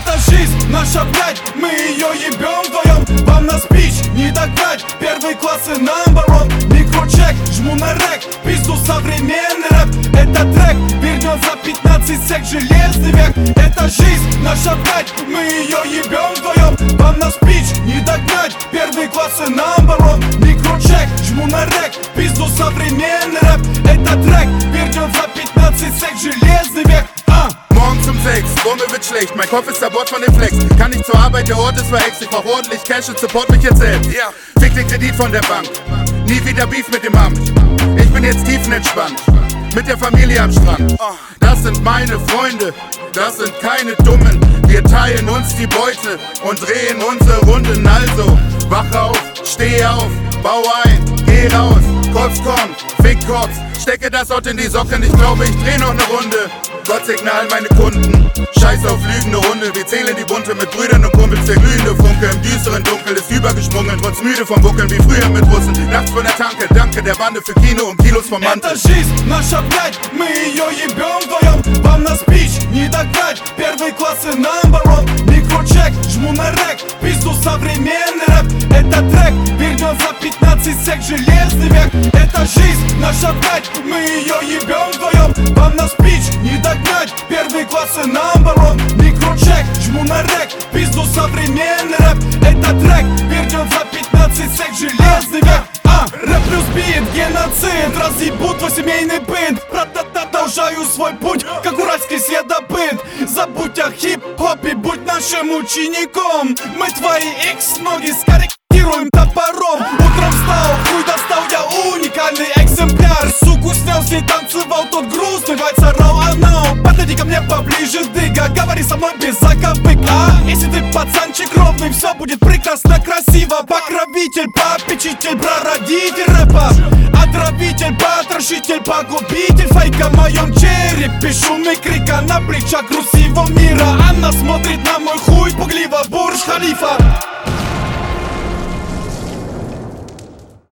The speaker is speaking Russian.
Это жизнь наша, блядь, мы ее ебем вдвоем. Вам на спич не догнать, первый класс и number one. Микрочек, жму на рэк, пизду современный рэп. Это трек, вернем за 15 сек железный век. Это жизнь наша, блядь, мы ее ебем вдвоем. Вам на спич не догнать, первый класс и number one. Микрочек, жму на рэк, пизду современный рэп. Это трек, вернем за 15 сек железный век. Morgens um 6, Wumme wird schlecht, mein Kopf ist zerbohrt von den Flex. Kann nicht zur Arbeit, der Ort ist verhext. Ich brauch ordentlich Cash und support mich jetzt selbst. Fick den Kredit von der Bank, nie wieder Beef mit dem Amt. Ich bin jetzt tiefenentspannt, mit der Familie am Strand. Das sind meine Freunde, das sind keine Dummen. Wir teilen uns die Beute und drehen unsere Runden. Also, wach auf, steh auf, bau ein, geh raus. Kops kommt, fick Kops, stecke das Ort in die Socken. Ich glaube, ich dreh noch eine Runde. Gott segne all meine Kunden. Scheiß auf lügende Hunde, wir zählen die Bunte mit Brüdern und Kumpels. Der glühende Funke im düsteren Dunkel ist übergesprungen. Trotz müde vom Buckeln wie früher mit Russen. Nachts von der Tanke, danke der Bande für Kino und Kilos vom Mantel. Это жизнь наша, блядь, мы ее ебем вдвоем. Вам на спич не догнать, первый класс и number one. Микрочек, жму на рэк, пизду современный рэп. Это трек, вернем за 15 сек железный век. Это жизнь наша, блядь, мы ее ебем вдвоем. Вам на спич не догнать, первый класс и number one. Микрочек, жму на рэк, пизду современный рэп. Это трек, вернем за 15 сек железный век. Рэп плюс бит, геноцид, разъебут твой семейный быт. Продолжаю свой путь, как уральский следопыт. Забудь о хип-хопе, будь нашим учеником. Мы твои икс-ноги скорректируем топором. Утром встал, хуй достал, я уникальный экземпляр. Суку снял, с ней танцевал тот грустный вальса Роанау. Подойди ко мне поближе, дыга, говори со мной без заковык. Если ты пацанчик ровный, все будет прекрасно, красиво. Покровитель, попечитель, прародитель рэпа. Отравитель, потрошитель, погубитель фейка в моем черепе. Шум и крика на плечах груз всего мира. Она смотрит на мой хуй пугливо, Бурдж Халифа.